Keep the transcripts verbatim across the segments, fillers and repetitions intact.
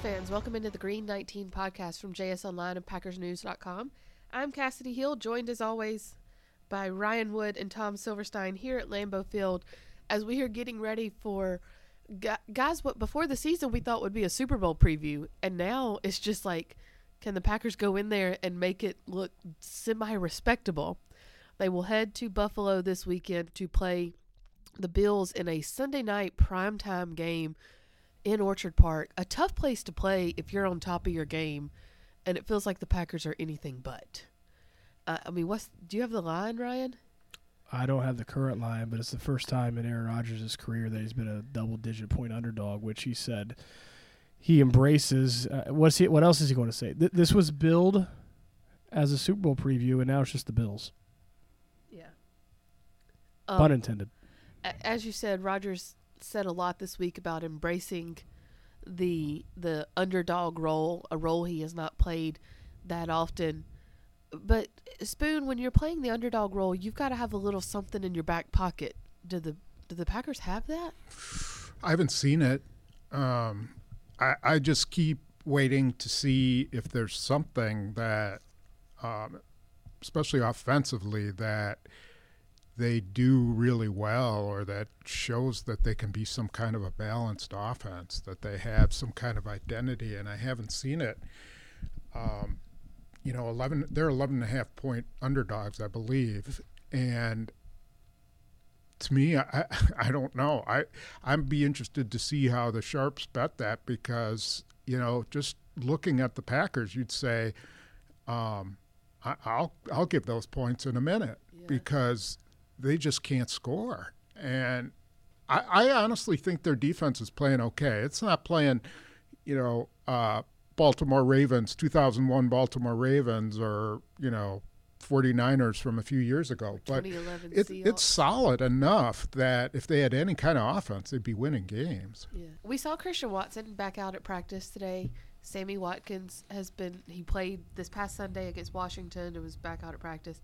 fans, welcome into the Green nineteen podcast from J S Online and Packers News dot com. I'm Cassidy Hill, joined as always by Ryan Wood and Tom Silverstein here at Lambeau Field as we are getting ready for, guys, what before the season we thought would be a Super Bowl preview, and now it's just like, can the Packers go in there and make it look semi-respectable? They will head to Buffalo this weekend to play the Bills in a Sunday night primetime game in Orchard Park, a tough place to play if you're on top of your game, and it feels like the Packers are anything but. Uh, I mean, what's do you have the line, Ryan? I don't have the current line, but it's the first time in Aaron Rodgers' career that he's been a double-digit point underdog, which he said he embraces. Uh, what's he? What else is he going to say? Th- this was billed as a Super Bowl preview, and now it's just the Bills. Yeah. Pun Um, intended. as you said, Rodgers said a lot this week about embracing the the underdog role, a role he has not played that often. But Spoon, when you're playing the underdog role, you've got to have a little something in your back pocket. Do the do the Packers have that? I haven't seen it. Um, I, I just keep waiting to see if there's something that, um, especially offensively, that they do really well, or that shows that they can be some kind of a balanced offense, that they have some kind of identity, and I haven't seen it. Um, you know, eleven they're eleven and a half point underdogs, I believe, and to me, I I don't know. I I'd be interested to see how the sharps bet that, because you know, just looking at the Packers, you'd say, um, I, I'll I'll give those points in a minute, yeah, because they just can't score. And I, I honestly think their defense is playing okay. It's not playing, you know, uh, Baltimore Ravens, two thousand one Baltimore Ravens, or, you know, 49ers from a few years ago. But it, it's solid enough that if they had any kind of offense, they'd be winning games. Yeah. We saw Christian Watson back out at practice today. Sammy Watkins has been – he played this past Sunday against Washington and was back out at practice.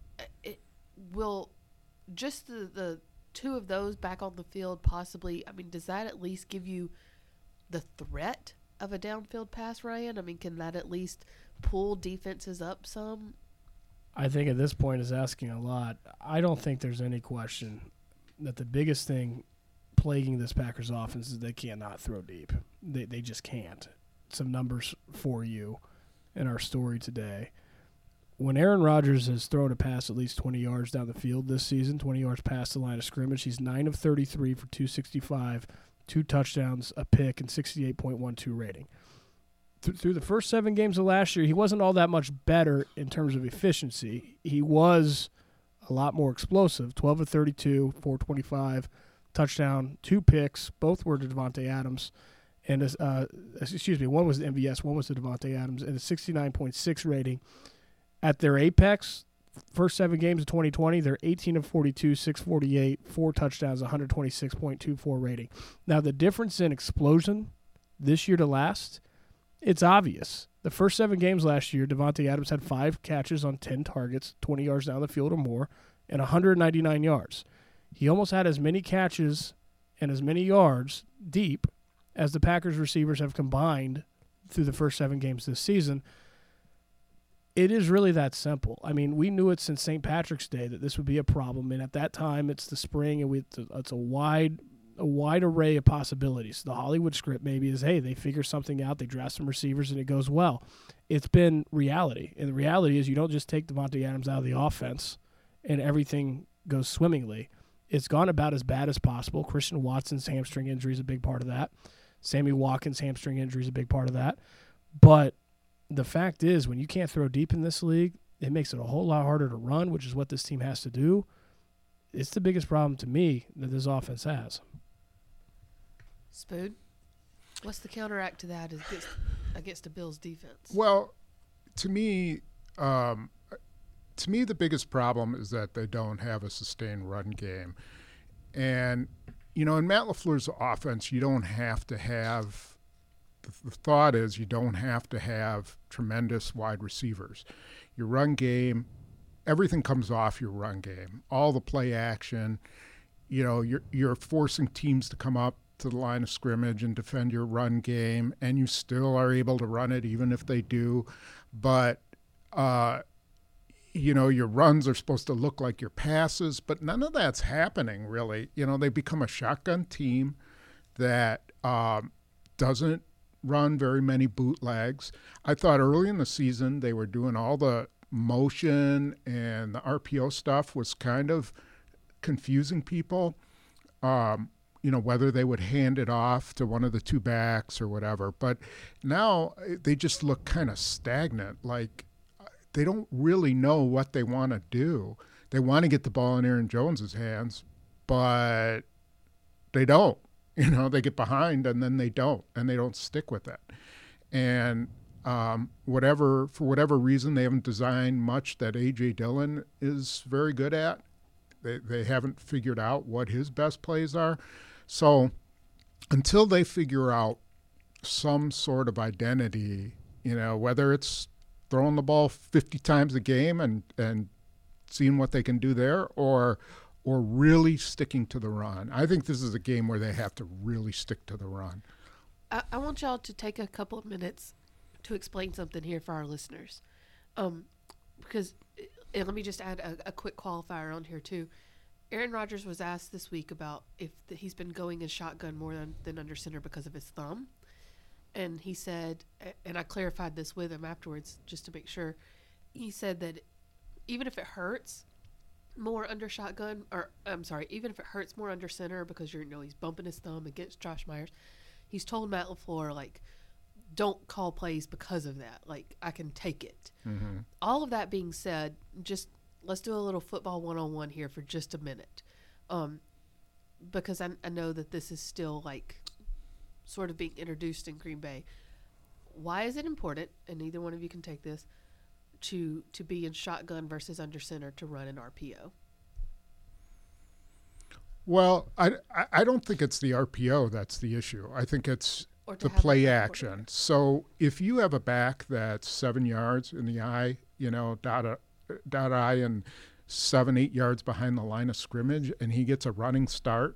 It will – just the, the two of those back on the field possibly, I mean, does that at least give you the threat of a downfield pass, Ryan? I mean, can that at least pull defenses up some? I think at this point is asking a lot. I don't think there's any question that the biggest thing plaguing this Packers offense is they cannot throw deep. They they just can't. Some numbers for you in our story today. When Aaron Rodgers has thrown a pass at least twenty yards down the field this season, twenty yards past the line of scrimmage, he's nine of thirty-three for two sixty-five, two touchdowns, a pick, and sixty-eight point one two rating. Th- through the first seven games of last year, he wasn't all that much better in terms of efficiency. He was a lot more explosive, twelve of thirty-two, four twenty-five, touchdown, two picks. Both were to Davante Adams. And uh, excuse me, one was the M V S, one was to Davante Adams, and a sixty-nine point six rating. At their apex, first seven games of twenty twenty, they're eighteen of forty-two, six forty-eight, four touchdowns, one twenty-six point two four rating. Now, the difference in explosion this year to last, it's obvious. The first seven games last year, Davante Adams had five catches on ten targets, twenty yards down the field or more, and one ninety-nine yards. He almost had as many catches and as many yards deep as the Packers receivers have combined through the first seven games this season. It is really that simple. I mean, we knew it since Saint Patrick's Day that this would be a problem, and at that time, it's the spring, and we, it's a wide, a wide array of possibilities. The Hollywood script maybe is, hey, they figure something out, they draft some receivers, and it goes well. It's been reality, and the reality is you don't just take Davante Adams out of the offense and everything goes swimmingly. It's gone about as bad as possible. Christian Watson's hamstring injury is a big part of that. Sammy Watkins' hamstring injury is a big part of that. But the fact is, when you can't throw deep in this league, it makes it a whole lot harder to run, which is what this team has to do. It's the biggest problem to me that this offense has. Spoon, what's the counteract to that against, against the Bills' defense? Well, to me, um, to me, the biggest problem is that they don't have a sustained run game. And, you know, in Matt LaFleur's offense, you don't have to have the thought is you don't have to have tremendous wide receivers. Your run game, everything comes off your run game. All the play action, you know, you're you're forcing teams to come up to the line of scrimmage and defend your run game, and you still are able to run it even if they do. But, uh, you know, your runs are supposed to look like your passes, but none of that's happening, really. You know, they become a shotgun team that um, doesn't run very many bootlegs. I thought early in the season they were doing all the motion, and the R P O stuff was kind of confusing people. Um, you know, whether they would hand it off to one of the two backs or whatever. But now they just look kind of stagnant, like they don't really know what they want to do. They want to get the ball in Aaron Jones's hands, but they don't. You know, they get behind and then they don't, and they don't stick with it. And um, whatever, for whatever reason, they haven't designed much that A J Dillon is very good at. They they haven't figured out what his best plays are. So until they figure out some sort of identity, you know, whether it's throwing the ball fifty times a game and, and seeing what they can do there, or or really sticking to the run. I think this is a game where they have to really stick to the run. I, I want y'all to take a couple of minutes to explain something here for our listeners. Um, because, and let me just add a, a quick qualifier on here too. Aaron Rodgers was asked this week about if the, he's been going in shotgun more than, than under center because of his thumb. And he said, and I clarified this with him afterwards just to make sure, he said that even if it hurts more under shotgun, or I'm sorry, even if it hurts more under center because you're, you know, he's bumping his thumb against Josh Myers, he's told Matt LaFleur, like, don't call plays because of that. Like, I can take it. Mm-hmm. All of that being said, just let's do a little football one-on-one here for just a minute. Um, because I, I know that this is still, like, sort of being introduced in Green Bay. Why is it important, and neither one of you can take this, to to be in shotgun versus under center to run an R P O? Well, I, I don't think it's the R P O that's the issue. I think it's the play action. So if you have a back that's seven yards in the eye, you know, dot, a, dot eye and seven, eight yards behind the line of scrimmage, and he gets a running start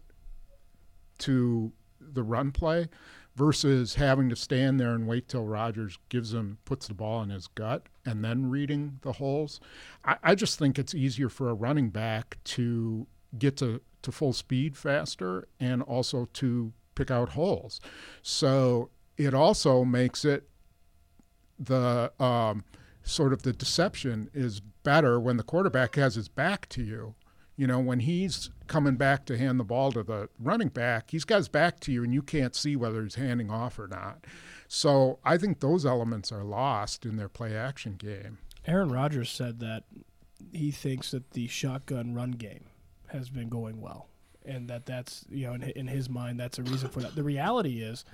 to the run play versus having to stand there and wait till Rodgers gives him, puts the ball in his gut and then reading the holes. I, I just think it's easier for a running back to get to, to full speed faster and also to pick out holes. So it also makes it the um, sort of the deception is better when the quarterback has his back to you. You know, when he's coming back to hand the ball to the running back, he's got his back to you and you can't see whether he's handing off or not. So I think those elements are lost in their play action game. Aaron Rodgers said that he thinks that the shotgun run game has been going well, and that that's, you know, in, in his mind, that's a reason for that. The reality is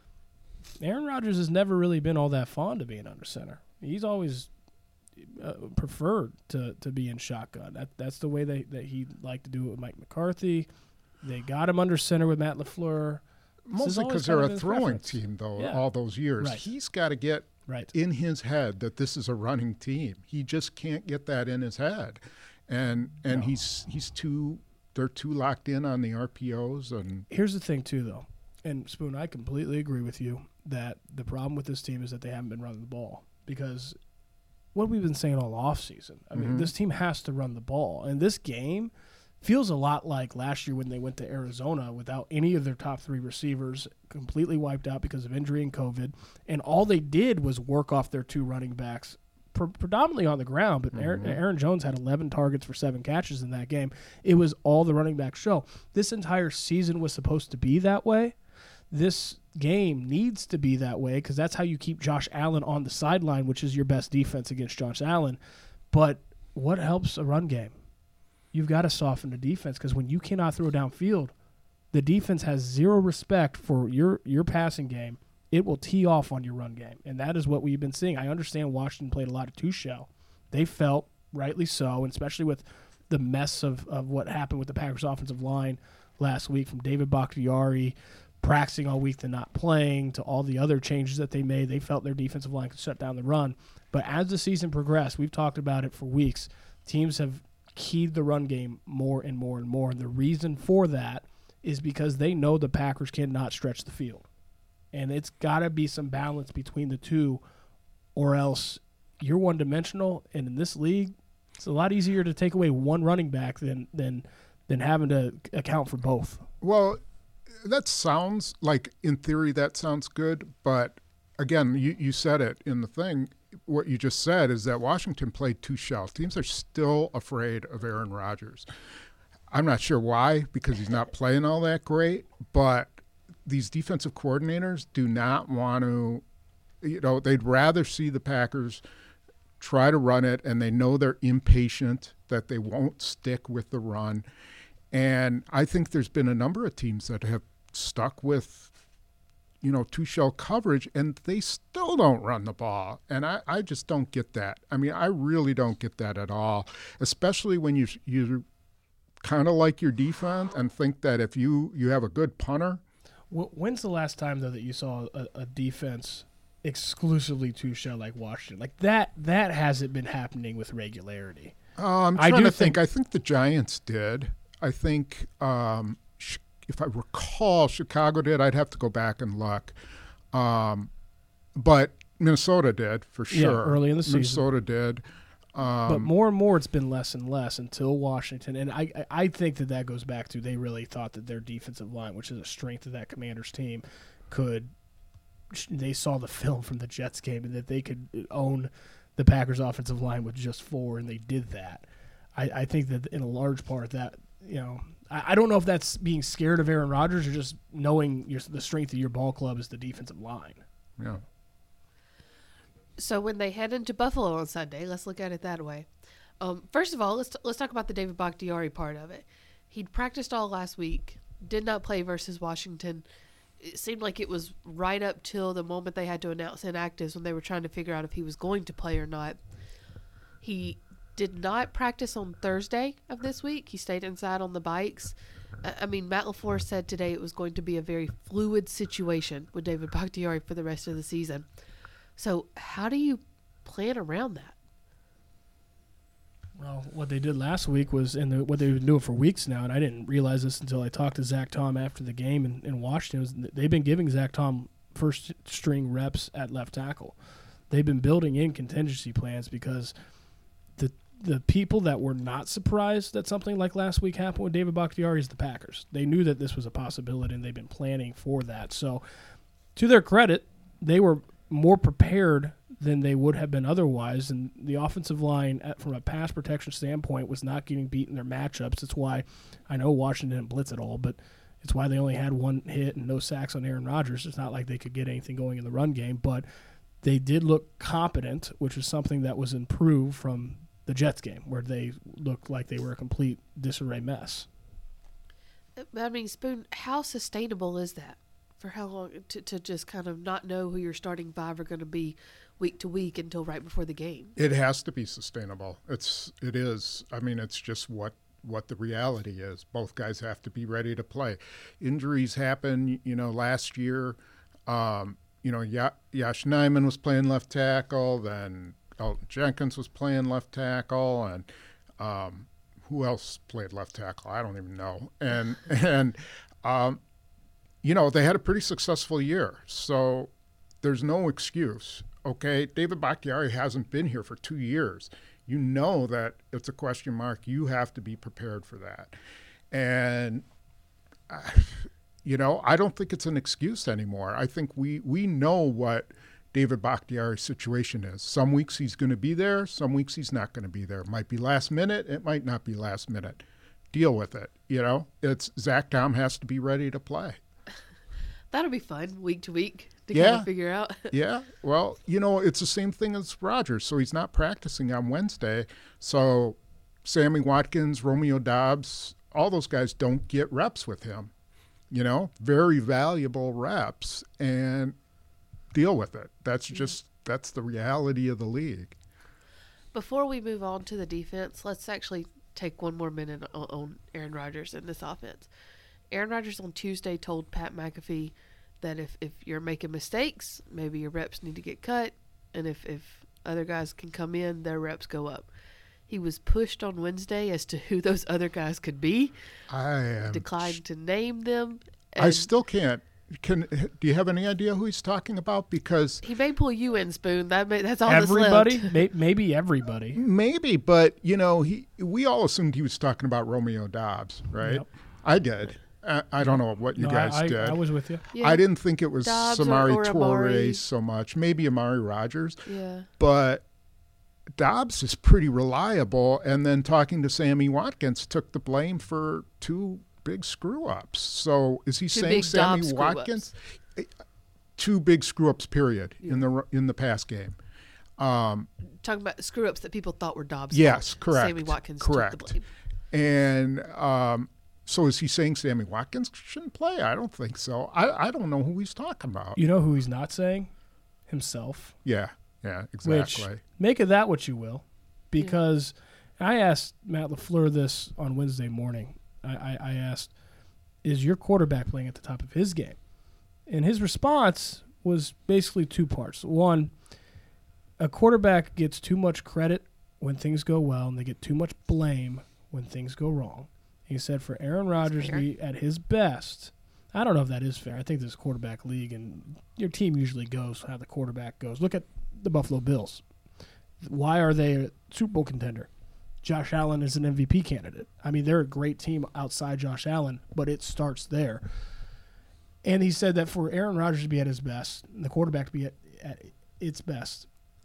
Aaron Rodgers has never really been all that fond of being under center. He's always uh, preferred to, to be in shotgun. That That's the way they, that he liked to do it with Mike McCarthy. They got him under center with Matt LaFleur. Mostly because they're a throwing preference. team, though, yeah. all those years. Right. He's got to get right. in his head that this is a running team. He just can't get that in his head. And and no. he's he's too they're too locked in on the R P Os. And here's the thing too, though, and Spoon, I completely agree with you that the problem with this team is that they haven't been running the ball, because what we've been saying all offseason, I mean, mm-hmm. this team has to run the ball, and this game feels a lot like last year when they went to Arizona without any of their top three receivers, completely wiped out because of injury and COVID, and all they did was work off their two running backs pre- predominantly on the ground, but mm-hmm. Aaron, Aaron Jones had eleven targets for seven catches in that game. It was all the running back show. This entire season was supposed to be that way. This game needs to be that way because that's how you keep Josh Allen on the sideline, which is your best defense against Josh Allen. But what helps a run game? You've got to soften the defense, because when you cannot throw downfield, the defense has zero respect for your, your passing game. It will tee off on your run game, and that is what we've been seeing. I understand Washington played a lot of two-shell. They felt, rightly so, and especially with the mess of, of what happened with the Packers' offensive line last week, from David Bakhtiari practicing all week to not playing to all the other changes that they made. They felt their defensive line could shut down the run. But as the season progressed, we've talked about it for weeks, teams have keyed the run game more and more and more. And the reason for that is because they know the Packers cannot stretch the field. And it's got to be some balance between the two, or else you're one-dimensional. And in this league, it's a lot easier to take away one running back than than than having to account for both. Well, that sounds like, in theory, that sounds good. But, again, you, you said it in the thing. What you just said is that Washington played two shell. Teams are still afraid of Aaron Rodgers. I'm not sure why, because he's not playing all that great. But these defensive coordinators do not want to, you know, they'd rather see the Packers try to run it, and they know they're impatient, that they won't stick with the run. And I think there's been a number of teams that have stuck with, you know, two-shell coverage, and they still don't run the ball. And I, I just don't get that. I mean, I really don't get that at all, especially when you you kind of like your defense and think that if you, you have a good punter. When's the last time, though, that you saw a, a defense exclusively two-shell like Washington? Like, that that hasn't been happening with regularity. Uh, I'm trying I do to think. think. I think the Giants did. I think, um, if I recall, Chicago did. I'd have to go back and look. Um, but Minnesota did, for sure. Yeah, early in the season. Minnesota did. Um, but more and more, it's been less and less until Washington. And I, I think that that goes back to they really thought that their defensive line, which is a strength of that Commanders team, could – they saw the film from the Jets game and that they could own the Packers' offensive line with just four, and they did that. I, I think that in a large part that – you know, I, I don't know if that's being scared of Aaron Rodgers or just knowing your, the strength of your ball club is the defensive line. Yeah. So when they head into Buffalo on Sunday, let's look at it that way. Um, first of all, let's t- let's talk about the David Bakhtiari part of it. He'd practiced all last week, did not play versus Washington. It seemed like it was right up till the moment they had to announce inactives when they were trying to figure out if he was going to play or not. He did not practice on Thursday of this week. He stayed inside on the bikes. I mean, Matt LaFleur said today it was going to be a very fluid situation with David Bakhtiari for the rest of the season. So how do you plan around that? Well, what they did last week was, and the, what they've been doing for weeks now, and I didn't realize this until I talked to Zach Tom after the game in, in Washington, was they've been giving Zach Tom first-string reps at left tackle. They've been building in contingency plans because the the people that were not surprised that something like last week happened with David Bakhtiari is the Packers. They knew that this was a possibility, and they've been planning for that. So, to their credit, they were more prepared than they would have been otherwise, and the offensive line, at, from a pass protection standpoint, was not getting beat in their matchups. That's why I know Washington didn't blitz at all, but it's why they only had one hit and no sacks on Aaron Rodgers. It's not like they could get anything going in the run game, but they did look competent, which is something that was improved from the Jets game, where they looked like they were a complete disarray mess. I mean, Spoon, how sustainable is that? For how long to, to just kind of not know who your starting five are going to be week to week until right before the game? It has to be sustainable. It's it is. I mean, it's just what what the reality is. Both guys have to be ready to play. Injuries happen. You know, last year, um, you know, ya- Yash Nyman was playing left tackle. Then Elton Jenkins was playing left tackle, and um, who else played left tackle? I don't even know. And and um, you know, they had a pretty successful year. So there's no excuse. Okay, David Bakhtiari hasn't been here for two years. You know that it's a question mark. You have to be prepared for that. And, uh, you know, I don't think it's an excuse anymore. I think we, we know what David Bakhtiari's situation is. Some weeks he's going to be there. Some weeks he's not going to be there. It might be last minute. It might not be last minute. Deal with it. You know, it's Zach Tom has to be ready to play. That'll be fun week to week to Yeah. kind of figure out. Yeah. Well, you know, it's the same thing as Rodgers. So he's not practicing on Wednesday. So Sammy Watkins, Romeo Doubs, all those guys don't get reps with him. You know, very valuable reps, and deal with it. That's just, that's the reality of the league. Before we move on to the defense, let's actually take one more minute on, on Aaron Rodgers and this offense. Aaron Rodgers on Tuesday told Pat McAfee that if, if you're making mistakes, maybe your reps need to get cut, and if, if other guys can come in, their reps go up. he was pushed on Wednesday as to who those other guys could be. I am Declined to name them. I and still can't. Can do you have any idea who he's talking about? Because he may pull you in, Spoon. That may, that's all Everybody, that's left. May- maybe everybody. maybe, but you know, he we all assumed he was talking about Romeo Dobbs, right? Yep. I did. I, I don't know what you No, guys I, I, did. I was with you. Yeah. I didn't think it was Dobbs or- Samari or Amari. Torres so much. Maybe Amari Rogers, Yeah. but Dobbs is pretty reliable. And then talking to Sammy Watkins took the blame for two big screw ups. So is he Two saying big Sammy Dobbs screw-ups. Watkins? Two big screw ups. Period in the in the pass game. Um, Talking about screw ups that people thought were Dobbs. Yes, fault. correct. Sammy Watkins Correct. took the blame. and um, so is he saying Sammy Watkins shouldn't play? I don't think so. I, I don't know who he's talking about. You know who he's not saying? Himself. Yeah, yeah, Which, exactly. make of that what you will, because I asked Matt LaFleur this on Wednesday morning. I, I, I asked, is your quarterback playing at the top of his game? And his response was basically two parts. One, a quarterback gets too much credit when things go well, and they get too much blame when things go wrong. He said for Aaron Rodgers to fair. be at his best, I don't know if that is fair. I think this is a quarterback league, and your team usually goes how the quarterback goes. Look at the Buffalo Bills. Why are they a Super Bowl contender? Josh Allen is an M V P candidate. I mean, they're a great team outside Josh Allen, but it starts there. And he said that for Aaron Rodgers to be at his best, and the quarterback to be at, at its best,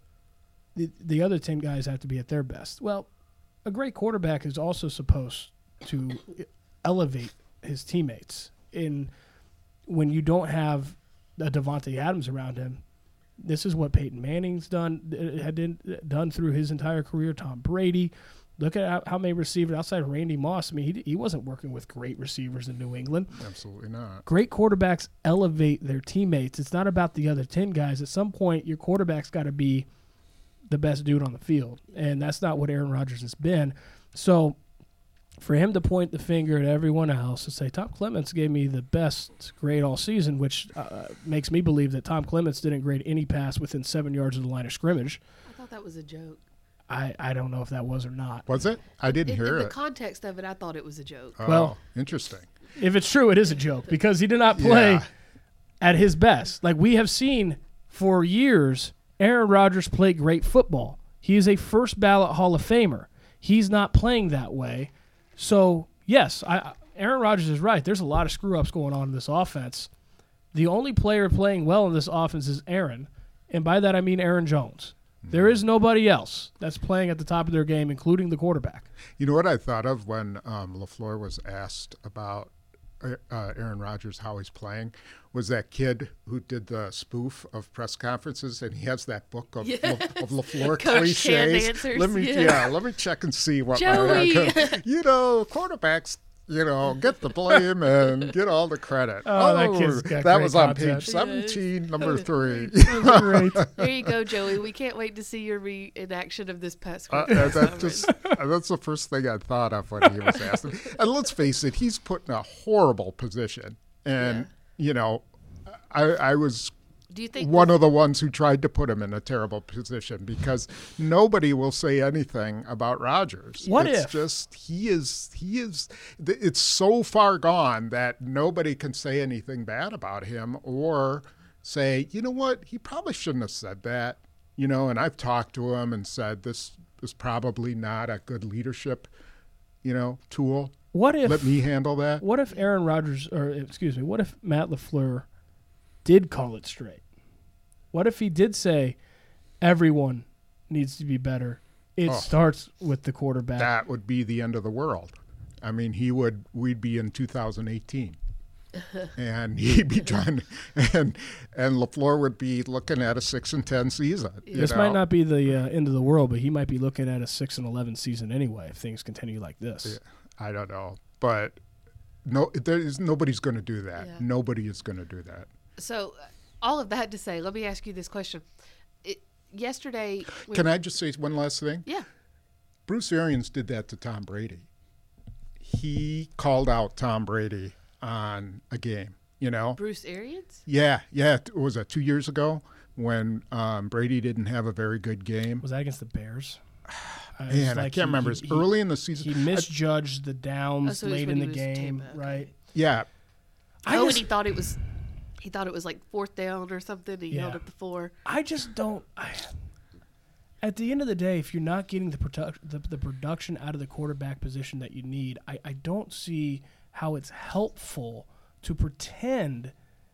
the, the other ten guys have to be at their best. Well, a great quarterback is also supposed to elevate his teammates. And when you don't have a Devontae Adams around him, this is what Peyton Manning's done had done, done through his entire career. Tom Brady. Look at how, how many receivers outside of Randy Moss. I mean, he, he wasn't working with great receivers in New England. Absolutely not. Great quarterbacks elevate their teammates. It's not about the other ten guys. At some point, your quarterback's got to be the best dude on the field, and that's not what Aaron Rodgers has been. So for him to point the finger at everyone else and say, Tom Clements gave me the best grade all season, which uh, makes me believe that Tom Clements didn't grade any pass within seven yards of the line of scrimmage. I thought that was a joke. I, I don't know if that was or not. Was it? I didn't In, hear in the it. context of it, I thought it was a joke. Oh, Well- interesting. If it's true, it is a joke because he did not play Yeah. at his best. Like we have seen for years, Aaron Rodgers play great football. He is a first ballot Hall of Famer. He's not playing that way. So, yes, I, Aaron Rodgers is right. There's a lot of screw-ups going on in this offense. The only player playing well in this offense is Aaron, and by that I mean Aaron Jones. There is nobody else that's playing at the top of their game, including the quarterback. You know what I thought of when um, LaFleur was asked about uh, Aaron Rodgers, how he's playing, was that kid who did the spoof of press conferences, and he has that book of, Yes. La- of LaFleur Coach Canned cliches. Answers, Let me, yeah. yeah. let me check and see what Joey. my, you know, quarterbacks, you know, get the blame and get all the credit. Oh, that kid's got that great was on content. page seventeen, number three. Great. There you go, Joey. We can't wait to see your reenaction of this past Uh, week. uh, that just, uh, that's the first thing I thought of when he was asked. And let's face it, he's put in a horrible position. And, you know, I, I was Do you think one of the ones who tried to put him in a terrible position because nobody will say anything about Rodgers. What it's if? just he is he is th- it's so far gone that nobody can say anything bad about him or say, you know what, he probably shouldn't have said that. You know, and I've talked to him and said this is probably not a good leadership, you know, tool. What if Let me handle that. What if Aaron Rodgers, or excuse me, what if Matt LaFleur did call it straight? What if he did say everyone needs to be better? It Oh. starts with the quarterback. That would be the end of the world. I mean, he would. We'd be in two thousand eighteen, and he'd be trying, and and LaFleur would be looking at a six and ten season. you This know? might not be the uh, end of the world, but he might be looking at a six and eleven season anyway if things continue like this. I don't know, but no, there is nobody's going to do that. Yeah. Nobody is going to do that. So, uh, all of that to say, let me ask you this question. It, yesterday, we- Can I just say one last thing? Yeah. Bruce Arians did that to Tom Brady. He called out Tom Brady on a game. You know. Bruce Arians? Yeah, yeah. It was that two years ago when um, Brady didn't have a very good game. Was that against the Bears? Uh, it's Man, I like can't he- remember. he- It's he- early in the season. He misjudged the Oh, downs so it was late when in he the was game, team- okay. right? yeah, I oh, just, and he thought it was, he thought it was like fourth down or something. He Yeah. held up the floor. I just don't. I, at the end of the day, if you're not getting the, product, the the production out of the quarterback position that you need, I, I don't see how it's helpful to pretend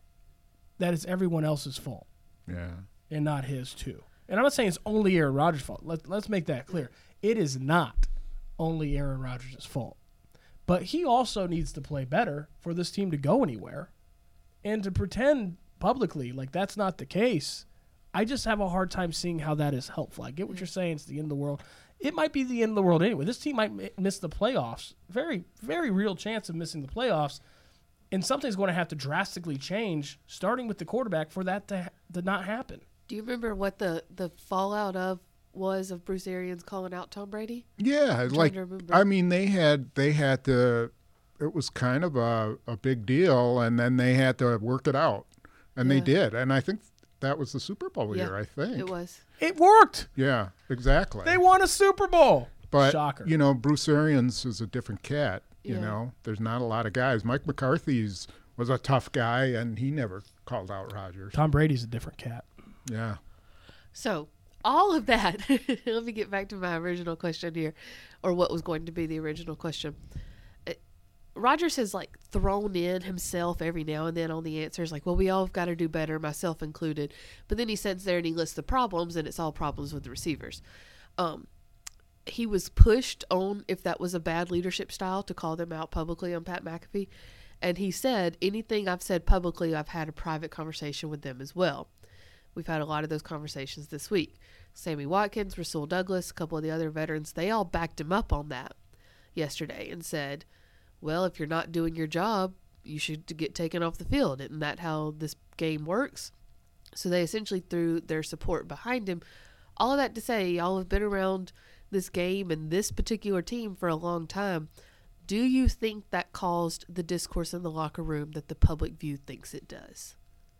that it's everyone else's fault yeah. and not his too. And I'm not saying it's only Aaron Rodgers' fault. Let, let's make that clear. It is not only Aaron Rodgers' fault. But he also needs to play better for this team to go anywhere. And to pretend publicly like that's not the case, I just have a hard time seeing how that is helpful. I get what you're saying. It's the end of the world. It might be the end of the world anyway. This team might m- miss the playoffs. Very, very real chance of missing the playoffs. And something's going to have to drastically change, starting with the quarterback, for that to, ha- to not happen. Do you remember what the, the fallout of was of Bruce Arians calling out Tom Brady? Yeah, trying like to remember. I mean, they had they had to. It was kind of a, a big deal, and then they had to work it out, and they Yeah. did. And I think that was the Super Bowl Yeah, year. I think It was. It worked. Yeah, exactly. They won a Super Bowl. But Shocker. you know, Bruce Arians is a different cat. You Yeah. know, there's not a lot of guys. Mike McCarthy's was a tough guy, and he never called out Rodgers. Tom Brady's a different cat. Yeah. So all of that. Let me get back to my original question here, or what was going to be the original question. Uh, Rodgers has like thrown in himself every now and then on the answers, like, well, we all have got to do better, myself included. But then he sits there and he lists the problems, and it's all problems with the receivers. Um, he was pushed on if that was a bad leadership style to call them out publicly on Pat McAfee. And he said, anything I've said publicly, I've had a private conversation with them as well. We've had a lot of those conversations this week. Sammy Watkins, Rasul Douglas, a couple of the other veterans, they all backed him up on that yesterday and said, well, if you're not doing your job, you should get taken off the field. Isn't that how this game works? So they essentially threw their support behind him. All of that to say, y'all have been around this game and this particular team for a long time. Do you think that caused the discourse in the locker room that the public view thinks it does?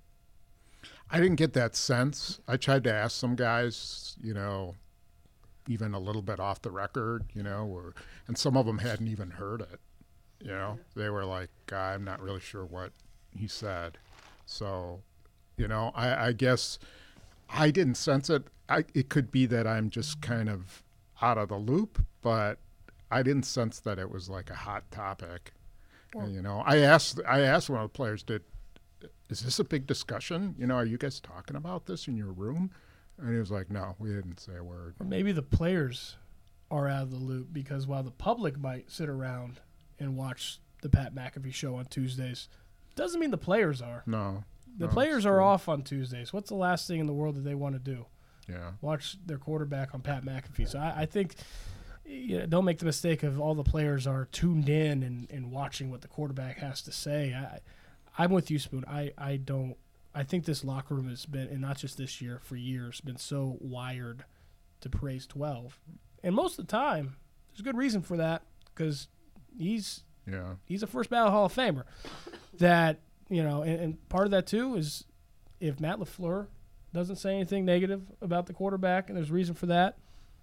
I didn't get that sense. I tried to ask some guys, you know, even a little bit off the record, you know, or, and some of them hadn't even heard it. You know, they were like, I'm not really sure what he said. So, you know, I, I guess I didn't sense it. I, it could be that I'm just kind of out of the loop, but I didn't sense that it was like a hot topic. Well, you know, I asked I asked one of the players, did is this a big discussion? You know, are you guys talking about this in your room? And he was like, no, we didn't say a word. Or maybe the players are out of the loop because while the public might sit around and watch the Pat McAfee show on Tuesdays, doesn't mean the players are. No. The no, players it's are true. off on Tuesdays. What's the last thing in the world that they want to do? Yeah. Watch their quarterback on Pat McAfee. So I, I think you know, don't make the mistake of all the players are tuned in and, and watching what the quarterback has to say. I, I'm with you, Spoon. I, I don't – I think this locker room has been – and not just this year, for years, been so wired to praise twelve. And most of the time, there's a good reason for that because he's Yeah. he's a first ballot Hall of Famer. That, you know, and, and part of that too is if Matt LaFleur doesn't say anything negative about the quarterback, and there's reason for that,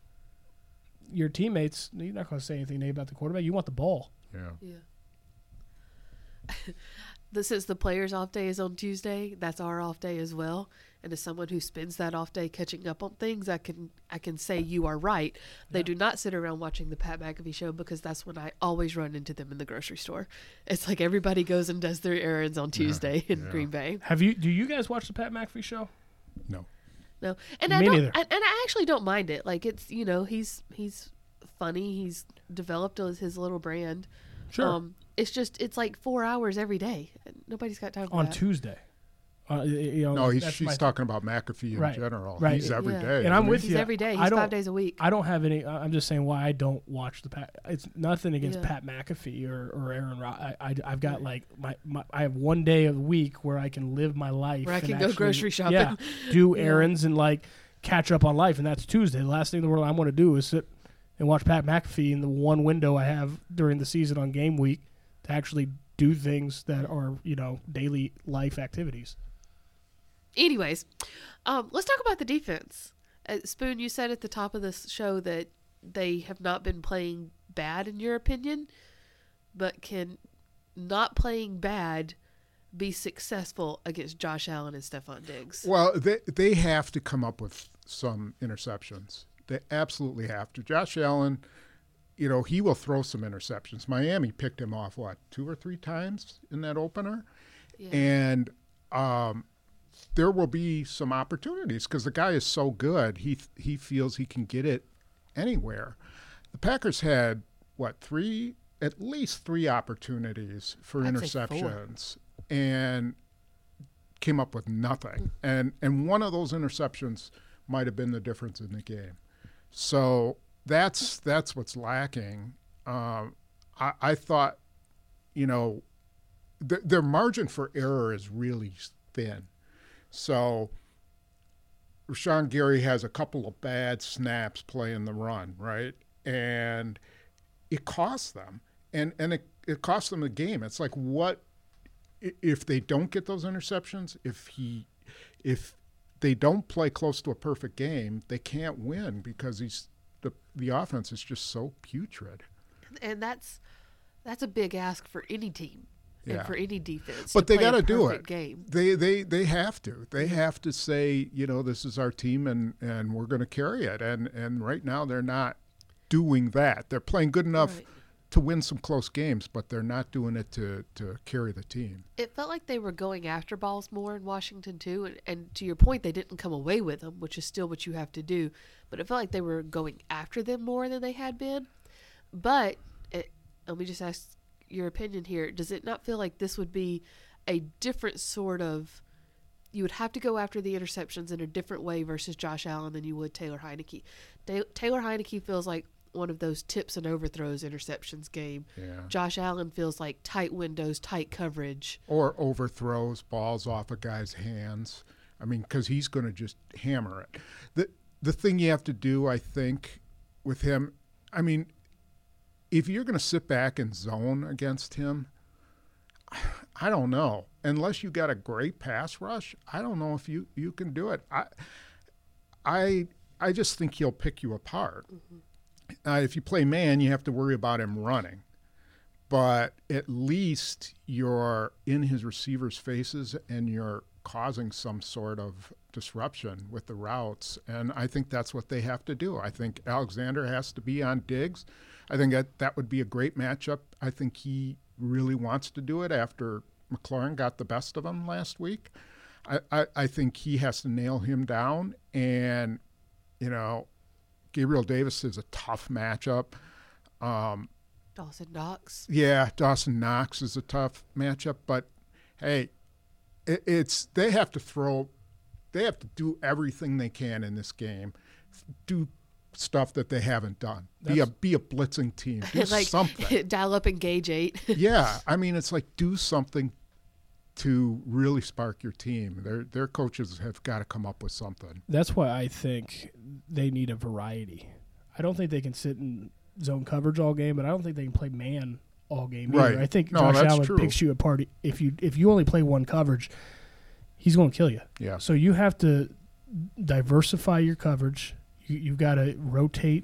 your teammates, you're not going to say anything negative about the quarterback. You want the ball. Yeah. Yeah. This is the players' off day is on Tuesday. That's our off day as well. And as someone who spends that off day catching up on things, I can I can say you are right. They Yeah. do not sit around watching the Pat McAfee show because that's when I always run into them in the grocery store. It's like everybody goes and does their errands on Tuesday in yeah. Green Bay. Have you? Do you guys watch the Pat McAfee show? No. No, and Me I don't, neither. and, and I actually don't mind it. Like it's you know he's he's funny. He's developed his his little brand. Sure. Um, it's just it's like four hours every day. Nobody's got time for On that. Tuesday. Uh, you know, No, he's, that's she's my- talking about McAfee in Right, general. right. He's every Yeah. day. And I'm isn't with he? He's you. every day. I He's don't- five days a week. I don't have any. I'm just saying why I don't watch the Pat. It's nothing against Yeah. Pat McAfee or, or Aaron Rod. I, I have got like my, my I have one day a week where I can live my life. Where I and can go actually- grocery shopping. Yeah, do Yeah. errands and like catch up on life, and that's Tuesday. The last thing in the world I want to do is sit and watch Pat McAfee in the one window I have during the season on game week to actually do things that are you know daily life activities. Anyways, um, let's talk about the defense. Uh, Spoon, you said at the top of this show that they have not been playing bad in your opinion, but can not playing bad be successful against Josh Allen and Stephon Diggs? Well, they they have to come up with some interceptions. They absolutely have to. Josh Allen, you know, he will throw some interceptions. Miami picked him off, what, two or three times in that opener? Yeah. And um, there will be some opportunities because the guy is so good. He he feels he can get it anywhere. The Packers had, what, three, at least three opportunities for I'd say interceptions and came up with nothing. And and one of those interceptions might have been the difference in the game. So that's that's what's lacking. Um, I, I thought, you know, th- their margin for error is really thin. So Rashawn Gary has a couple of bad snaps playing the run, right? And it costs them. And and it, it costs them the game. It's like, what if they don't get those interceptions? If he if they don't play close to a perfect game, they can't win because he's the the offense is just so putrid. And that's that's a big ask for any team Yeah. and for any defense. But to they play a got to do perfect it. Game. They they they have to. They have to say, you know, this is our team and, and we're going to carry it. And and right now they're not doing that. They're playing good enough Right. to win some close games, but they're not doing it to, to carry the team. It felt like they were going after balls more in Washington too, and, and to your point, they didn't come away with them, which is still what you have to do. But it felt like they were going after them more than they had been. But it, let me just ask your opinion here: does it not feel like this would be a different sort of? You would have to go after the interceptions in a different way versus Josh Allen than you would Taylor Heineke. Da- Taylor Heineke feels like one of those tips and overthrows interceptions game. Yeah. Josh Allen feels like tight windows, tight coverage. Or overthrows balls off a guy's hands. I mean, because he's going to just hammer it. The the thing you have to do, I think, with him, I mean, if you're going to sit back and zone against him, I don't know. Unless you got a great pass rush, I don't know if you, you can do it. I I I just think he'll pick you apart. Mm-hmm. Uh, if you play man, you have to worry about him running. But at least you're in his receivers' faces and you're causing some sort of disruption with the routes. And I think that's what they have to do. I think Alexander has to be on Diggs. I think that that would be a great matchup. I think he really wants to do it after McLaurin got the best of him last week. I, I, I think he has to nail him down. And, you know, Gabriel Davis is a tough matchup. Um, Dawson Knox. Yeah, Dawson Knox is a tough matchup. But, hey, it, it's they have to throw – they have to do everything they can in this game, do stuff that they haven't done. That's, be a be a blitzing team. Do like, something. Dial up Engage eight. Yeah. I mean, it's like do something to really spark your team. Their their coaches have got to come up with something. That's why I think they need a variety. I don't think they can sit in zone coverage all game, but I don't think they can play man all game either. Right. I think No, Josh that's Allen true. picks you apart. If you if you only play one coverage, he's going to kill you. Yeah. So you have to diversify your coverage. You, you've got to rotate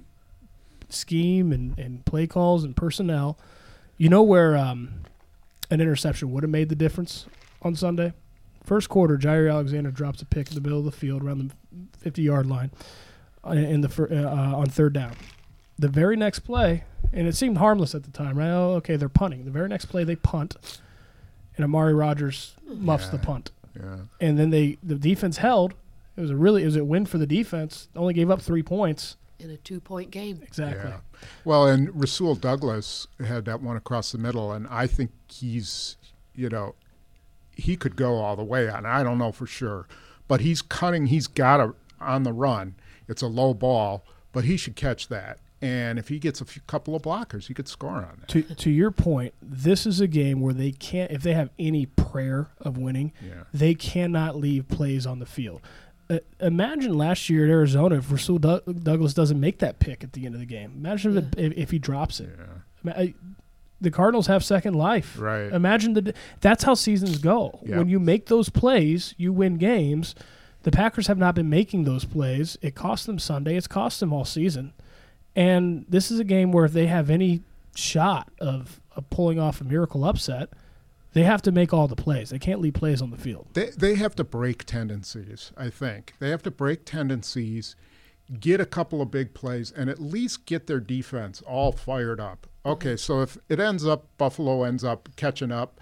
scheme and, and play calls and personnel. You know where um, an interception would have made the difference on Sunday? First quarter, Jair Alexander drops a pick in the middle of the field around the fifty-yard line in the fir- uh, on third down. The very next play, and it seemed harmless at the time, right? Oh, okay, they're punting. The very next play, they punt, and Amari Rodgers muffs Yeah. the punt. Yeah. And then they the defense held. It was a really it was a win for the defense. Only gave up three points. In a two-point game. Exactly. Yeah. Well, and Rasul Douglas had that one across the middle, and I think he's, you know, he could go all the way on. I don't know for sure, but he's cutting. He's got a on the run. It's a low ball, but he should catch that. And if he gets a few, couple of blockers, he could score on it. To to your point, this is a game where they can't, if they have any prayer of winning, Yeah. they cannot leave plays on the field. Uh, imagine last year at Arizona if Rasul Doug- Douglas doesn't make that pick at the end of the game. Imagine if, it, if, if he drops it. Yeah. Ima- I- The Cardinals have second life. Right. Imagine the that's how seasons go. Yeah. When you make those plays, you win games. The Packers have not been making those plays. It cost them Sunday. It's cost them all season. And this is a game where if they have any shot of, of pulling off a miracle upset, they have to make all the plays. They can't leave plays on the field. They they have to break tendencies, I think. They have to break tendencies, get a couple of big plays, and at least get their defense all fired up. Okay, so if it ends up, Buffalo ends up catching up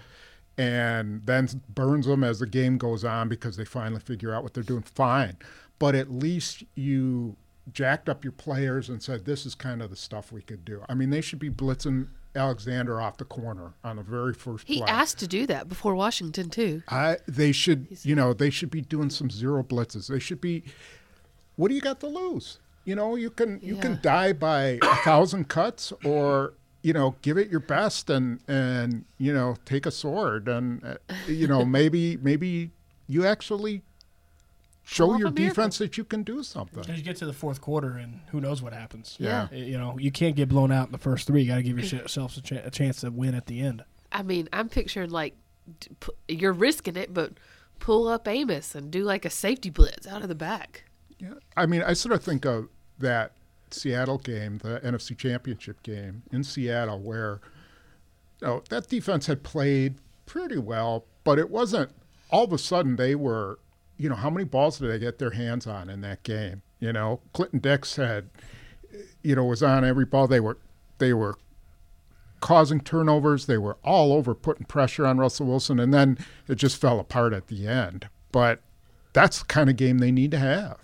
and then burns them as the game goes on because they finally figure out what they're doing, fine. But at least you jacked up your players and said, this is kind of the stuff we could do. I mean, they should be blitzing Alexander off the corner on the very first play. He asked to do that before Washington, too. I They should, you know, they should be doing some zero blitzes. They should be, what do you got to lose? You know, you can you Yeah. can die by a thousand cuts, or, you know, give it your best and, and you know, take a sword. And, uh, you know, maybe maybe you actually show off your a miracle. defense that you can do something. Because you get to the fourth quarter and who knows what happens. Yeah. Uh, You know, you can't get blown out in the first three. You got to give yourself a, ch- a chance to win at the end. I mean, I'm picturing like d- pu- you're risking it, but pull up Amos and do like a safety blitz out of the back. Yeah. I mean, I sort of think of that Seattle game, the N F C Championship game in Seattle, where you know, that defense had played pretty well, but it wasn't all of a sudden they were, you know, how many balls did they get their hands on in that game? You know, Clinton Dix had, you know, was on every ball. They were, they were causing turnovers. They were all over putting pressure on Russell Wilson, and then it just fell apart at the end. But that's the kind of game they need to have.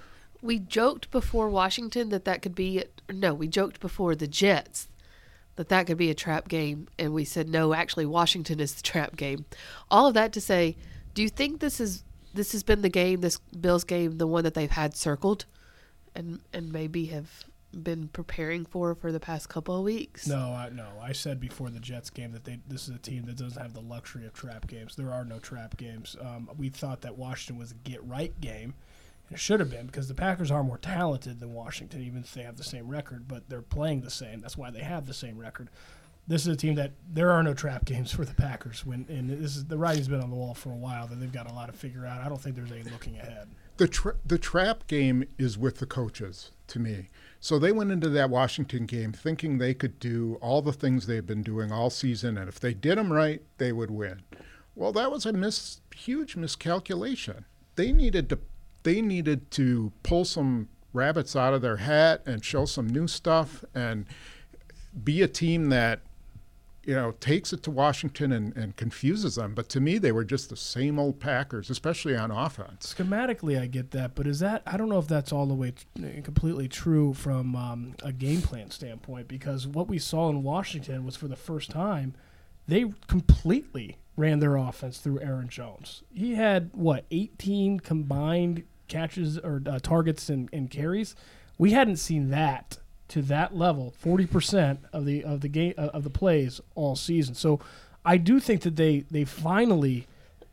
We joked before Washington that that could be no. We joked before the Jets that that could be a trap game, and we said no. Actually, Washington is the trap game. All of that to say, do you think this is this has been the game, this Bills game, the one that they've had circled, and and maybe have been preparing for for the past couple of weeks? No, I, no. I said before the Jets game that they this is a team that doesn't have the luxury of trap games. There are no trap games. Um, we thought that Washington was a get-right game. It should have been, because the Packers are more talented than Washington, even if they have the same record, but they're playing the same. That's why they have the same record. This is a team that there are no trap games for the Packers. When and this is the writing's been on the wall for a while that they've got a lot to figure out. I don't think there's any looking ahead. The tra- the trap game is with the coaches, to me. So they went into that Washington game thinking they could do all the things they've been doing all season, and if they did them right, they would win. Well, that was a mis- huge miscalculation. They needed to they needed to pull some rabbits out of their hat and show some new stuff and be a team that, you know, takes it to Washington and, and confuses them. But to me, they were just the same old Packers, especially on offense. Schematically, I get that, but is that I don't know if that's all the way t- completely true from um, a game plan standpoint, because what we saw in Washington was for the first time they completely ran their offense through Aaron Jones. He had what eighteen combined catches or uh, targets and, and carries. We hadn't seen that to that level, forty percent of the of the game uh, of the plays all season. So I do think that they they finally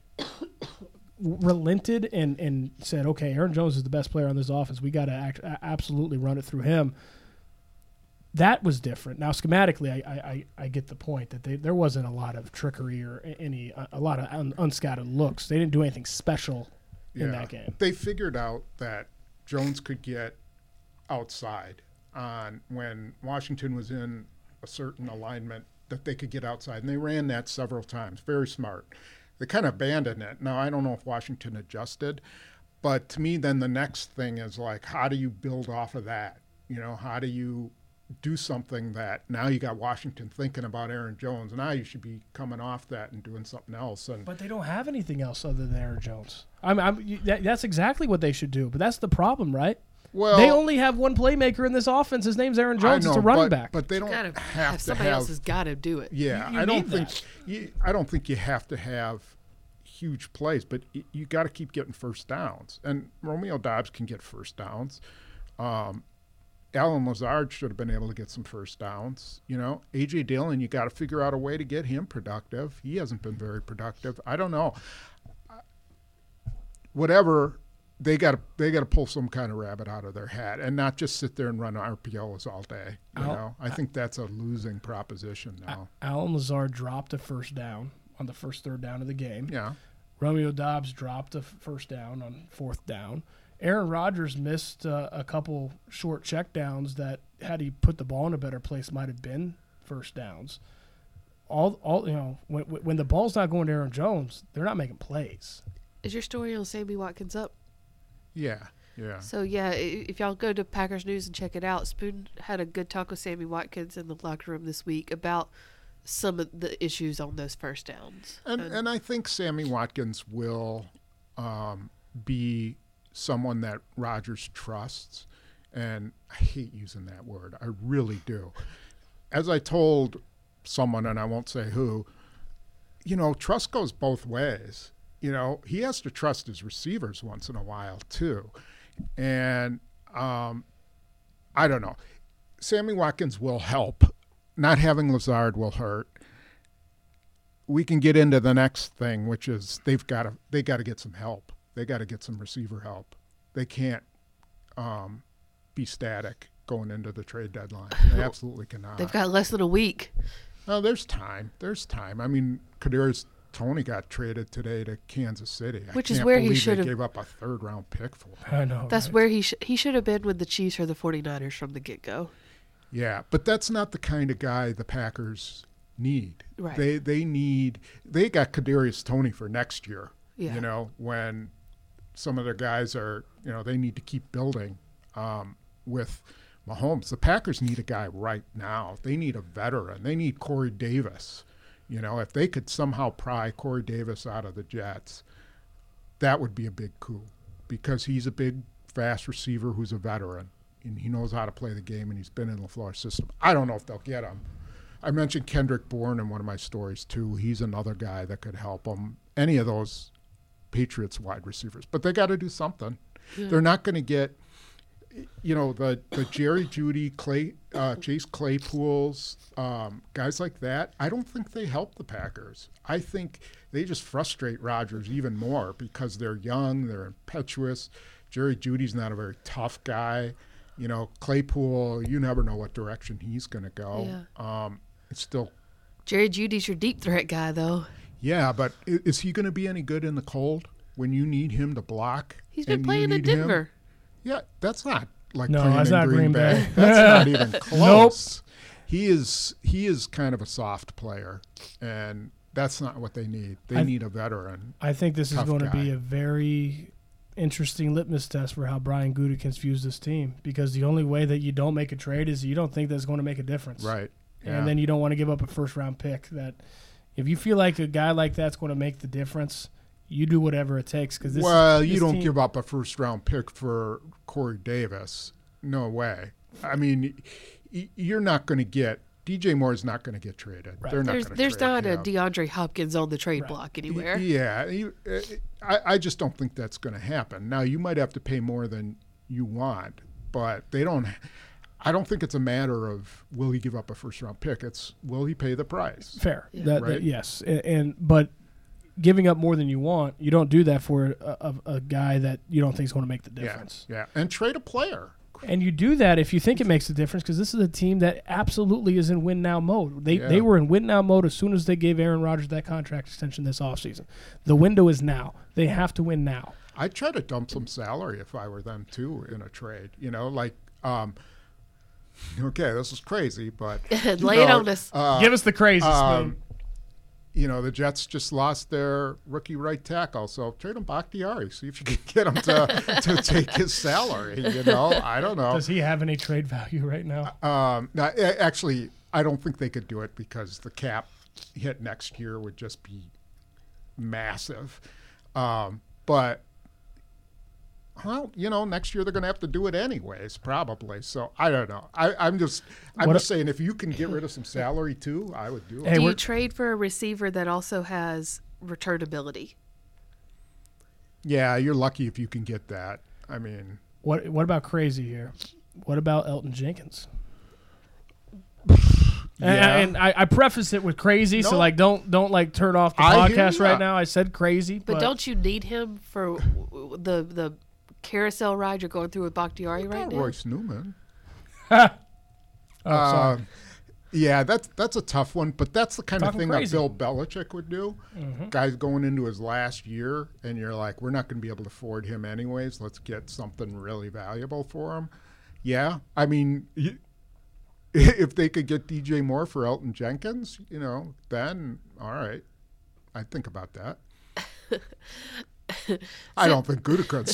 relented and, and said, okay, Aaron Jones is the best player on this offense. We got to act, absolutely run it through him. That was different. Now, schematically, I I, I get the point that they, there wasn't a lot of trickery or any a, a lot of un, unscattered looks. They didn't do anything special in Yeah. that game. They figured out that Jones could get outside on when Washington was in a certain alignment, that they could get outside, and they ran that several times. Very smart. They kind of abandoned it. Now, I don't know if Washington adjusted, but to me, then the next thing is like, how do you build off of that? You know, how do you do something that now you got Washington thinking about Aaron Jones, and now you should be coming off that and doing something else. And But they don't have anything else other than Aaron Jones. I'm, I'm, you- that, that's exactly what they should do, but that's the problem, right? well, They only have one playmaker in this offense. His name's Aaron Jones. I know, It's a running but, back. but they don't Gotta have, have to somebody have. else has got to do it. Yeah, You- you I don't need think that. you, I don't think you have to have huge plays, but y- you got to keep getting first downs. And Romeo Doubs can get first downs. Um, Alan Lazard should have been able to get some first downs. You know, A J Dillon, you got to figure out a way to get him productive. He hasn't been very productive. I don't know. Whatever, they got to they got to pull some kind of rabbit out of their hat and not just sit there and run R P Os all day. You Al- know, I think that's a losing proposition now. Alan Lazard dropped a first down on the first third down of the game. Yeah. Romeo Doubs dropped a f- first down on fourth down. Aaron Rodgers missed uh, a couple short checkdowns that, had he put the ball in a better place, might have been first downs. All, all you know, when when the ball's not going to Aaron Jones, they're not making plays. Is your story on Sammy Watkins up? Yeah, yeah. So, yeah, i- if y'all go to Packers News and check it out, Spoon had a good talk with Sammy Watkins in the locker room this week about some of the issues on those first downs. And And- and I think Sammy Watkins will um, be someone that Rodgers trusts. And I hate using that word. I really do. As I told someone, and I won't say who, you know, trust goes both ways. You know, he has to trust his receivers once in a while too. And um, I don't know. Sammy Watkins will help. Not having Lazard will hurt. We can get into the next thing, which is they've got to they got to get some help. They got to get some receiver help. They can't um, be static going into the trade deadline. They absolutely cannot. They've got less than a week. Oh, there's time. There's time. I mean, Kadarius Toney got traded today to Kansas City. I Which is can't where he believe should they have- gave up a third round pick for. I know. That's right? where he sh- he should have been with the Chiefs or the 49ers from the get-go. Yeah, but that's not the kind of guy the Packers need. Right. They they need they got Kadarius Toney for next year. Yeah. You know, when some of their guys are, you know, they need to keep building um, with Mahomes. The Packers need a guy right now. They need a veteran. They need Corey Davis. You know, if they could somehow pry Corey Davis out of the Jets, that would be a big coup because he's a big, fast receiver who's a veteran, and he knows how to play the game, and he's been in LaFleur's system. I don't know if they'll get him. I mentioned Kendrick Bourne in one of my stories, too. He's another guy that could help them. Any of those Patriots wide receivers. But they got to do something. Yeah. They're not going to get, you know, the, the Jerry Jeudy, Clay, uh, Chase Claypools, um, guys like that. I don't think they help the Packers. I think they just frustrate Rodgers even more because they're young, they're impetuous. Jerry Judy's not a very tough guy. You know, Claypool, you never know what direction he's going to go. Yeah. Um, it's still, Jerry Judy's your deep threat guy, though. yeah, but i- is he going to be any good in the cold when you need him to block? He's been and you playing in need him? Denver. Yeah, that's not like No, playing that's in not Green, Green Bay. Bay. That's not even close. Nope. He is he is kind of a soft player, and that's not what they need. They I- need a veteran. I think this is Tough going to guy. be a very interesting litmus test for how Brian Gutekunst views this team, because the only way that you don't make a trade is you don't think that's going to make a difference. Right. Yeah. And then you don't want to give up a first round pick. That if you feel like a guy like that's going to make the difference, you do whatever it takes. Because this well, this you don't team, give up a first round pick for Corey Davis. No way. I mean, y- you're not going to get D J Moore's not going to get traded. Right. They're not There's going to there's trade not a him. DeAndre Hopkins on the trade Right. block anywhere. Yeah, you- uh, I, I just don't think that's going to happen. Now, you might have to pay more than you want, but they don't. I don't think it's a matter of will he give up a first round pick. It's will he pay the price. fair. Yeah. That, Right. that- yes, and, and but giving up more than you want, you don't do that for a, a, a guy that you don't think is going to make the difference. Yeah, yeah, and trade a player. And you do that if you think it makes a difference, because this is a team that absolutely is in win now mode. They Yeah. they were in win now mode as soon as they gave Aaron Rodgers that contract extension this offseason. The window is now. They have to win now. I'd try to dump some salary if I were them too in a trade. You know, like, um, okay, this is crazy, but you Lay it know, on us. uh, Give us the crazy um, spoon. you know, the Jets just lost their rookie right tackle, so trade him Bakhtiari. See if you can get him to, to take his salary. You know, I don't know. Does he have any trade value right now? Um, no, a- actually, I don't think they could do it because the cap hit next year would just be massive. Um, but, well, you know, next year they're going to have to do it anyways, probably. So I don't know. I, I'm just, I'm What just a- saying, if you can get rid of some salary too, I would do it. Hey, Do we're- you trade for a receiver that also has returnability? Yeah, you're lucky if you can get that. I mean, What what about crazy here? What about Elton Jenkins? Yeah. And, and I, I preface it with crazy, so No. like don't don't like turn off the I hear podcast ya. right now. I said crazy, But, but, don't you need him for w- w- the the carousel ride you're going through with Bakhtiari right not now? Royce Newman. oh, Uh, sorry. Yeah, that's that's a tough one, but that's the kind Talking of thing crazy. that Bill Belichick would do. Mm-hmm. Guys going into his last year, and you're like, we're not going to be able to afford him anyways. Let's get something really valuable for him. Yeah, I mean, you, if they could get D J Moore for Elton Jenkins, you know, then all right, I'd think about that. I don't think Gutekunst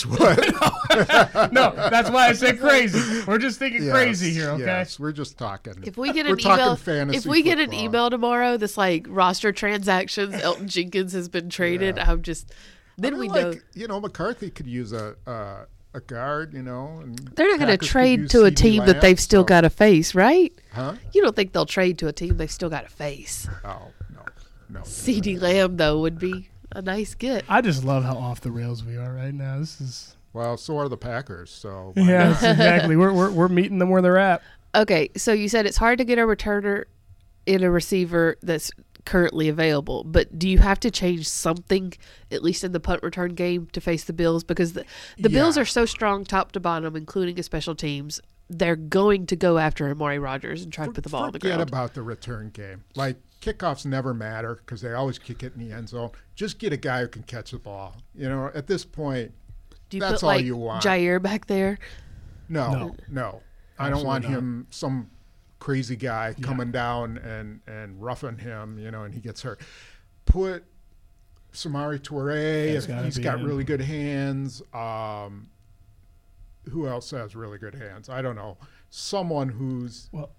would. No, that's why I said crazy. We're just thinking Yes, crazy here, okay? Yes, we're just talking. If we get We're an talking email, fantasy if we get an football. email tomorrow that's like roster transactions, Elton Jenkins has been traded. Yeah. I'm just then I we mean, know like, you know, McCarthy could use a uh, a guard, you know. And they're not going to Packers could trade use to a CeeDee team that Lamb, they've still so- got to face, right? Huh? You don't think they'll trade to a team they've still got to face? Oh no, no. C D Lamb though would be a nice get. I just love how off the rails we are right now. This is Well, so are the Packers. So yeah, that's exactly. We're we're we're meeting them where they're at. Okay, so you said it's hard to get a returner in a receiver that's currently available, but do you have to change something, at least in the punt return game, to face the Bills? Because the, the Bills Yeah. are so strong top to bottom, including a special teams. They're going to go after Amari Rogers and try to put the ball on the forget ground. about the return game. Like kickoffs never matter because they always kick it in the end zone. Just get a guy who can catch the ball. You know, at this point, Do you that's put all like you want. Jair back there? no, No. no, I don't want Absolutely not. him some crazy guy coming down and and roughing him. You know, and he gets hurt. Put Samari Toure That's if gotta he's be got him. really good hands. Um, who else has really good hands? I don't know. Someone who's Well,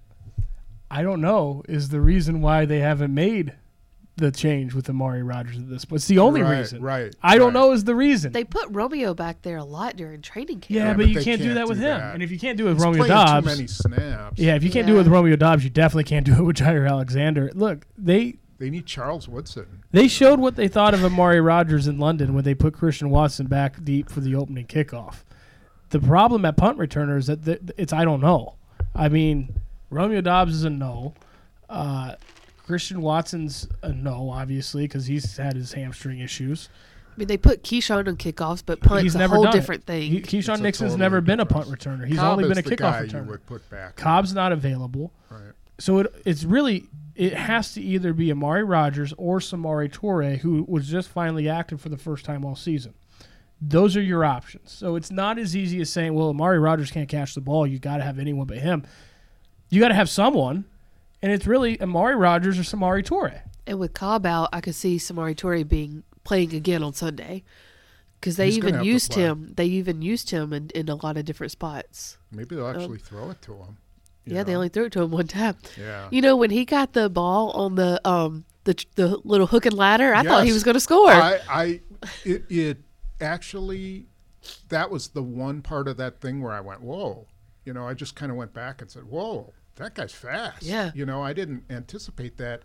I don't know is the reason why they haven't made the change with Amari Rogers at this point. It's the only right, reason. right? I don't right. know is the reason. They put Romeo back there a lot during training camp. yeah, Yeah, but, but you they can't, do can't that with do him. that. And if you can't do it with He's Romeo playing Dobbs, too many snaps. yeah, if you can't do it Yeah. with Romeo Dobbs, you definitely can't do it with Jair Alexander. Look, they They need Charles Woodson. They showed what they thought of Amari Rogers in London when they put Christian Watson back deep for the opening kickoff. The problem at punt returner is that th- it's I don't know. I mean, Romeo Dobbs is a no. Uh, Christian Watson's a no, obviously, because he's had his hamstring issues. I mean, they put Keyshawn on kickoffs, but punt's He's a never whole done different it. thing. He, Keyshawn It's a Nixon's totally never been a different- punt returner. He's Cobb only is been a the kickoff guy returner. You would put back. Cobb's not available. Right. So it, it's really it has to either be Amari Rogers or Samari Toure, who was just finally active for the first time all season. Those are your options. So it's not as easy as saying, well, Amari Rogers can't catch the ball. You got to have anyone but him. You got to have someone, and it's really Amari Rogers or Samari Toure. And with Cobb out, I could see Samari Toure being playing again on Sunday because they He's gonna even have to used play. him. They even used him in, in a lot of different spots. Maybe they'll actually throw it to him. you Yeah, they know? only threw it to him one time. Yeah. You know, when he got the ball on the um the the little hook and ladder, I thought he Yes. was going to score. I, I, it, it actually, that was the one part of that thing where I went, whoa. You know, I just kind of went back and said, whoa, that guy's fast. Yeah. You know, I didn't anticipate that.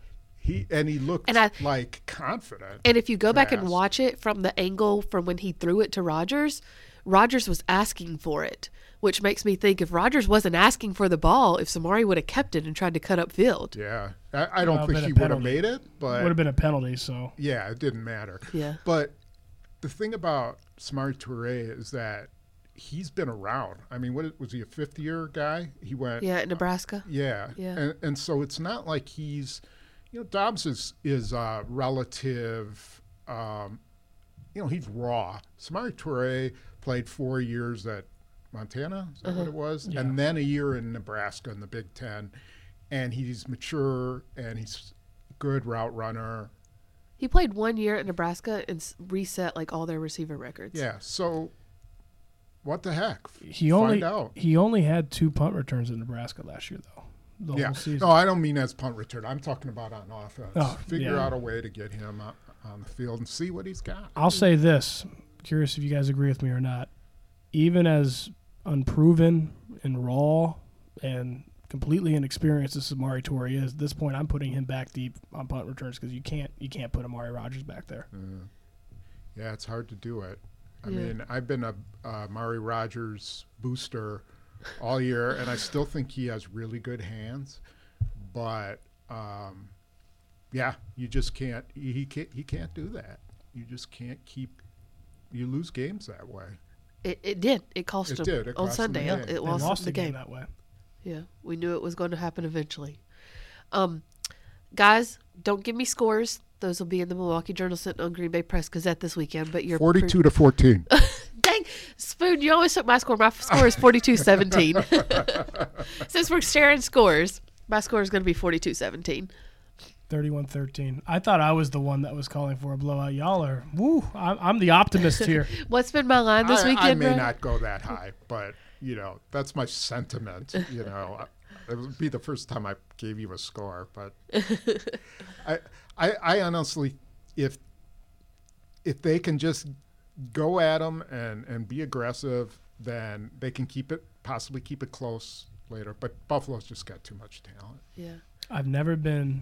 He and he looked And I- like confident. And if you go back and Fast. watch it from the angle from when he threw it to Rodgers, Rodgers was asking for it, which makes me think if Rodgers wasn't asking for the ball, if Samari would have kept it and tried to cut up field. Yeah. I, I don't Well, think been a he would have penalty. made it, but Would have been a penalty, so. yeah, it didn't matter. Yeah. But the thing about Samari Toure is that he's been around. I mean, what was he, a fifth year guy? He went Yeah, at Nebraska. Yeah, Yeah. and and so it's not like he's, you know, Dobbs is is uh, relative. Um, you know, he's raw. Samari Toure played four years at Montana. Is that what it was? Yeah. And then a year in Nebraska in the Big Ten, and he's mature and he's good route runner. He played one year at Nebraska and s- reset like all their receiver records. Yeah. So, what the heck? He Find only out. he only had two punt returns in Nebraska last year, though. The Yeah. whole season. No, I don't mean as punt return. I'm talking about on offense. Oh, Figure yeah. out a way to get him on, on the field and see what he's got. I'll say this. Curious if you guys agree with me or not. Even as unproven and raw and completely inexperienced as Samari Toure is, at this point I'm putting him back deep on punt returns because you can't you can't put Amari Rogers back there. Uh, yeah, it's hard to do it. I Yeah. mean, I've been a uh, Mari Rogers booster all year, and I still think he has really good hands. But um, yeah, you just can't. He can't. He can't do that. You just can't keep. You lose games that way. It, it did. It cost It him did. It on cost him the Sunday. game. It They lost, lost the game. that way. Yeah, we knew it was going to happen eventually. Um, guys, don't give me scores. Those will be in the Milwaukee Journal-Sentinel and Green Bay Press-Gazette this weekend. But you're forty-two to fourteen. Dang, Spoon, you always took my score. My score is forty-two seventeen. Since we're sharing scores, my score is going to be forty-two seventeen. thirty-one thirteen. I thought I was the one that was calling for a blowout. Y'all are, woo, I'm, I'm the optimist here. What's been my line this I, weekend, I may Ryan? not go that high, but, you know, that's my sentiment. You know, it would be the first time I gave you a score. But I, I, I honestly, if if they can just go at them and, and be aggressive, then they can keep it, possibly keep it close later. But Buffalo's just got too much talent. Yeah. I've never been,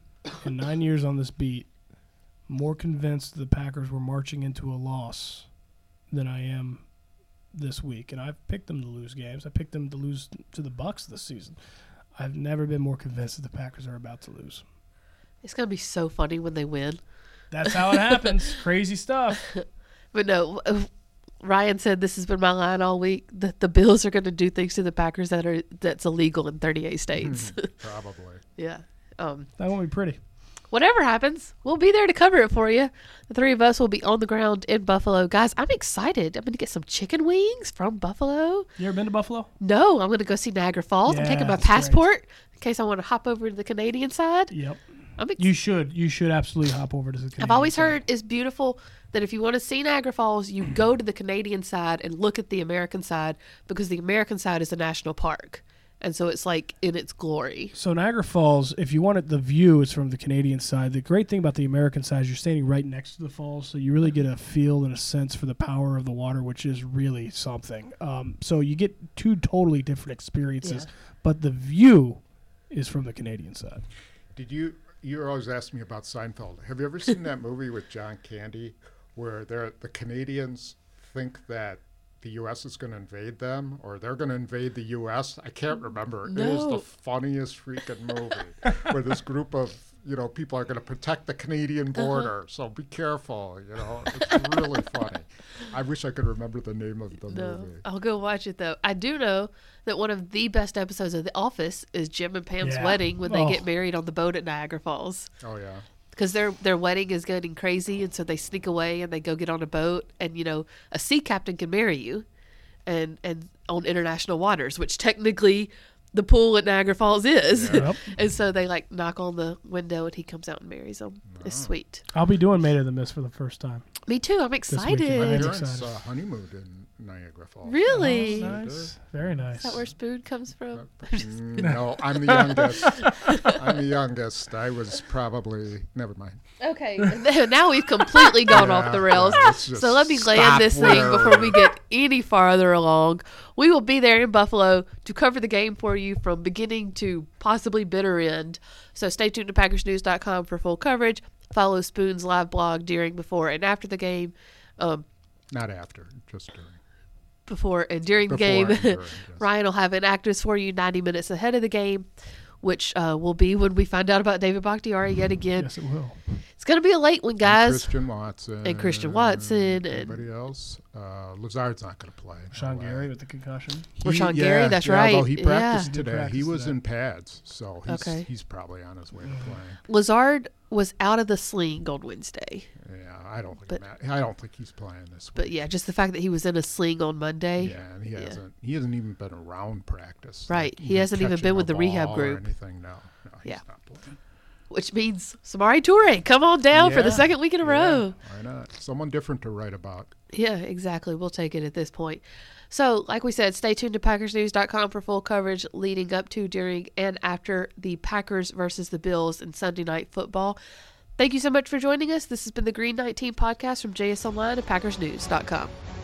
in nine years on this beat, more convinced the Packers were marching into a loss than I am this week. And I've picked them to lose games. I picked them to lose to the Bucs this season. I've never been more convinced that the Packers are about to lose. It's going to be so funny when they win. That's how it happens. Crazy stuff. But no, Ryan said this has been my line all week, that the Bills are going to do things to the Packers that are that's illegal in thirty-eight states. Probably. Yeah. Um, That won't be pretty. whatever happens, we'll be there to cover it for you. The three of us will be on the ground in Buffalo. Guys, I'm excited. I'm going to get some chicken wings from Buffalo. You ever been to Buffalo? No, I'm going to go see Niagara Falls. I'm Yeah, taking my that's great. passport in case I want to hop over to the Canadian side. Yep. I'm ex- You should. You should absolutely hop over to the Canadian I've always side. heard it's beautiful that if you want to see Niagara Falls, you go to the Canadian side and look at the American side, because the American side is a national park. And so it's like in its glory. So Niagara Falls, if you wanted the view, is from the Canadian side. The great thing about the American side is you're standing right next to the falls, so you really get a feel and a sense for the power of the water, which is really something. Um, so you get two totally different experiences, Yeah. but the view is from the Canadian side. Did you, you always ask me about Seinfeld. Have you ever seen that movie with John Candy where they're, the Canadians think that the U S is going to invade them, or they're going to invade the U S? I can't remember. It is No. the funniest freaking movie where this group of, you know, people are going to protect the Canadian border. So be careful, you know. It's really funny. I wish I could remember the name of the No, movie. I'll go watch it though. I do know that one of the best episodes of The Office is Jim and Pam's Yeah. wedding when they Oh. get married on the boat at Niagara Falls. Oh, yeah. Because their their wedding is getting crazy, and so they sneak away and they go get on a boat, and you know a sea captain can marry you, and and on international waters, which technically the pool at Niagara Falls is. Yep. And so they like knock on the window, and he comes out and marries them. It's sweet. I'll be doing Made of the Mist for the first time. Me too. I'm weekend. excited. I'm My It's parents exciting. uh, honeymooned in Niagara Falls. Really? Oh, nice. Very nice. Is that where Spoon comes from? Mm, no, I'm the youngest. I'm the youngest. I was probably, never mind. Okay, now we've completely gone Yeah, off the rails. yeah, let's just So let me land stop this thing where- before we get any farther along. We will be there in Buffalo to cover the game for you from beginning to possibly bitter end. So stay tuned to Packers News dot com for full coverage. Follow Spoon's live blog during, before, and after the game. Um, Not after, just during. before and during the Before game. and during, yes. Ryan will have an actors for you ninety minutes ahead of the game, which uh, will be when we find out about David Bakhtiari yet again. Yes, it will. It's going to be a late one, And guys. Christian Watson. And Christian Watson and- Anybody else? Uh, Lazard's not going to play. no Sean way. Gary with the concussion. Or He- Sean yeah, Gary, that's yeah, right. Although he Yeah. practiced He did today. practice He was today. in pads, so he's, Okay. he's probably on his way to playing. Lazard was out of the sling on Wednesday. Yeah, I don't think But- Matt, I don't think he's playing this week. But yeah, just the fact that he was in a sling on Monday. Yeah, and he Yeah. hasn't. He hasn't even been around practice. Right. like, He hasn't even catching been a with the rehab ball group. Or anything. No, no, he's Yeah. not playing. Which means Samari Toure, come on down for the Yeah, second week in a yeah, row. Why not? Someone different to write about. Yeah, exactly. We'll take it at this point. So, like we said, stay tuned to Packers News dot com for full coverage leading up to, during, and after the Packers versus the Bills in Sunday Night Football. Thank you so much for joining us. This has been the Green nineteen podcast from J S Online and Packers News dot com.